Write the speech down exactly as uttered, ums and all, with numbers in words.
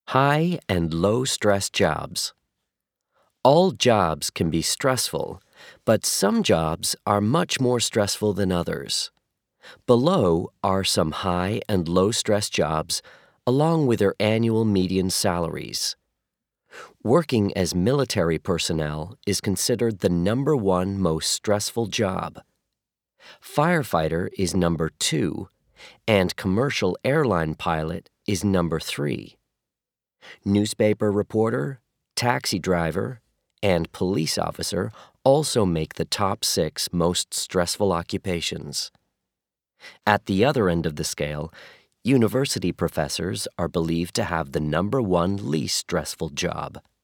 High and low stress jobs. All jobs can be stressful, but some jobs are much more stressful than others. Below are some high and low stress jobs, along with their annual median salaries. Working as military personnel is considered the number one most stressful job. Firefighter is number two, and commercial airline pilot is number three. Newspaper reporter, taxi driver, and police officer also make the top six most stressful occupations. At the other end of the scale, university professors are believed to have the number one least stressful job.